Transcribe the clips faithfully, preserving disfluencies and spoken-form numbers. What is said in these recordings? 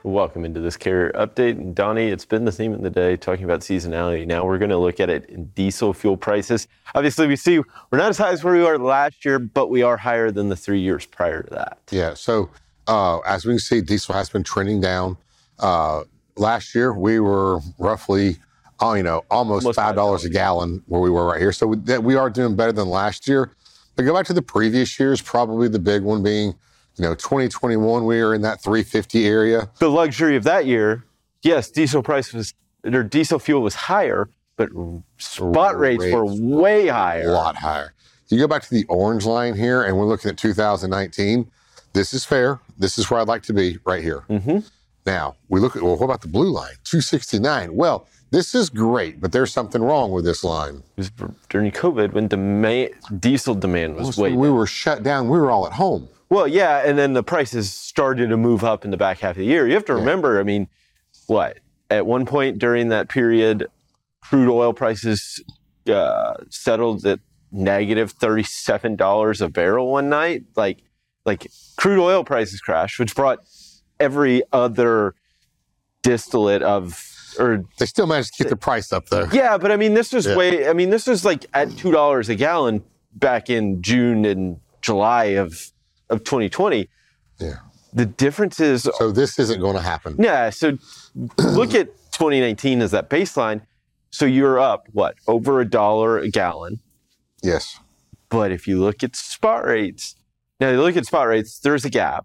Welcome into this carrier update. And Donnie, it's been the theme of the day talking about seasonality. Now we're going to look at it in diesel fuel prices. Obviously, we see we're not as high as where we were last year, but we are higher than the three years prior to that. Yeah, so uh, as we can see, diesel has been trending down. Uh, last year, we were roughly, oh, you know, almost, almost five dollars a gallon where we were right here. So we, that we are doing better than last year. But go back to the previous years, probably the big one being, you know, twenty twenty-one, we were in that three fifty area. The luxury of that year, yes, diesel price was, or diesel fuel was higher, but spot rates, rates were way higher. A lot higher. You go back to the orange line here, and we're looking at two thousand nineteen. This is fair. This is where I'd like to be, right here. Mm-hmm. Now, we look at, well, what about the blue line? two sixty-nine. Well, this is great, but there's something wrong with this line. It was during COVID when demand, diesel demand was well, way so we down. were shut down. We were all at home. Well, yeah, and then the prices started to move up in the back half of the year. You have to remember, yeah. I mean, what? At one point during that period, crude oil prices uh, settled at negative thirty-seven dollars a barrel one night. Like, like crude oil prices crashed, which brought every other distillate of, or they still managed to keep the price up though. Yeah, but I mean, this was yeah. way, I mean, this was like at two dollars a gallon back in June and July of, of twenty twenty. Yeah. The difference is... So this isn't going to happen. Yeah, so look at twenty nineteen as that baseline. So you're up, what, over a dollar a gallon? Yes. But if you look at spot rates, now you look at spot rates, there's a gap,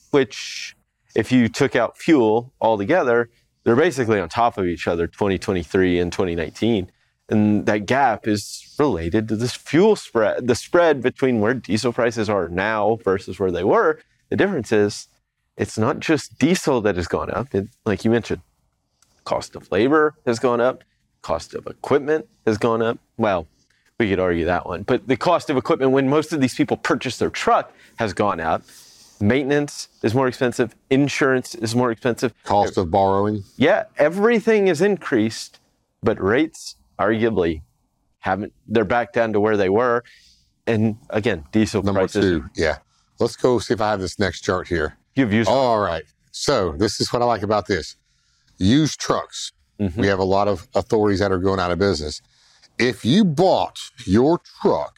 which if you took out fuel altogether, they're basically on top of each other, twenty twenty-three and twenty nineteen. And that gap is related to this fuel spread, the spread between where diesel prices are now versus where they were. The difference is it's not just diesel that has gone up. It, like you mentioned, cost of labor has gone up. Cost of equipment has gone up. Well, we could argue that one. But the cost of equipment when most of these people purchase their truck has gone up. Maintenance is more expensive. Insurance is more expensive. Cost of borrowing. Yeah, everything is increased, but rates arguably haven't, they're back down to where they were. And again, diesel Number prices. two, yeah. Let's go see if I have this next chart here. You've used All right. So this is what I like about this. Used trucks. Mm-hmm. We have a lot of authorities that are going out of business. If you bought your truck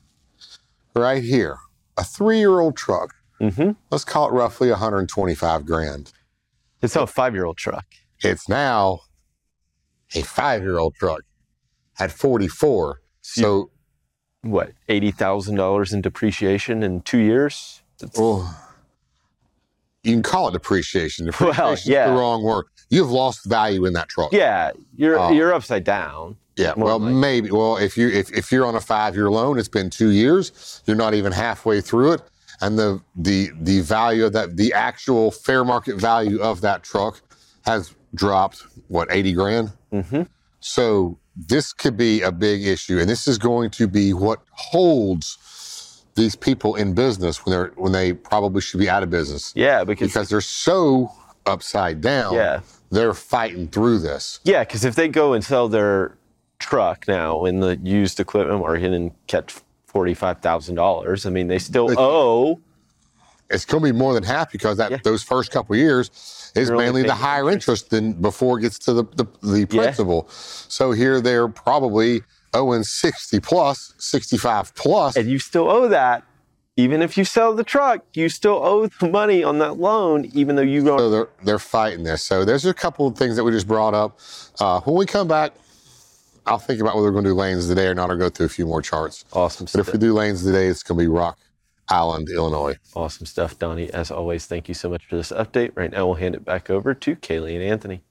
right here, a three-year-old truck, mm-hmm. let's call it roughly one hundred twenty-five grand. It's a five-year-old truck. It's now a five-year-old truck at forty-four. So, so what, eighty thousand dollars in depreciation in two years? Well, you can call it depreciation. Depreciation well, yeah. is the wrong word. You've lost value in that truck. Yeah, you're uh, you're upside down. Yeah, well, like. maybe. Well, if you if, if you're on a five-year loan, it's been two years. You're not even halfway through it, and the the the value of that, the actual fair market value of that truck, has dropped. What, eighty grand? Mm-hmm. So this could be a big issue, and this is going to be what holds these people in business when they're when they probably should be out of business. Yeah, because because they're so upside down. Yeah, they're fighting through this. Yeah, because if they go and sell their truck now in the used equipment market and catch forty-five thousand dollars, I mean, they still it's, owe. It's going to be more than half because that yeah. those first couple of years is You're mainly the higher interest. interest than before it gets to the the, the principal. Yeah. So here they're probably owing sixty plus, sixty-five plus. And you still owe that. Even if you sell the truck, you still owe the money on that loan, even though you don't. So they're, they're fighting this. So there's a couple of things that we just brought up. Uh, when we come back, I'll think about whether we're going to do lanes today or not, or go through a few more charts. Awesome but stuff. But if we do lanes today, it's going to be Rock Island, Illinois. Awesome stuff, Donnie. As always, thank you so much for this update. Right now, we'll hand it back over to Kaylee and Anthony.